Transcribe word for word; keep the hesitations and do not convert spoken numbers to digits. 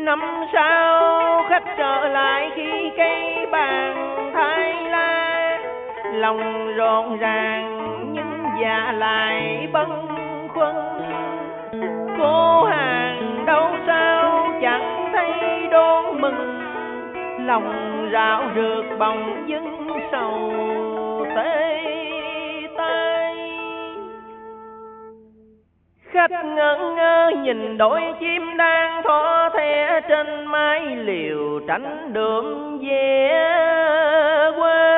Năm sau khách trở lại khi cây bàn thay lá, lòng rộn ràng nhưng dạ lại bâng khuâng. Cô hàng đâu sao chẳng thấy đón mừng, lòng rạo rực bỗng dưng sầu tê tay. Khách ngẩn ngơ nhìn đôi chim đang thỏ thẻ trên mái liều tránh đượm về quê.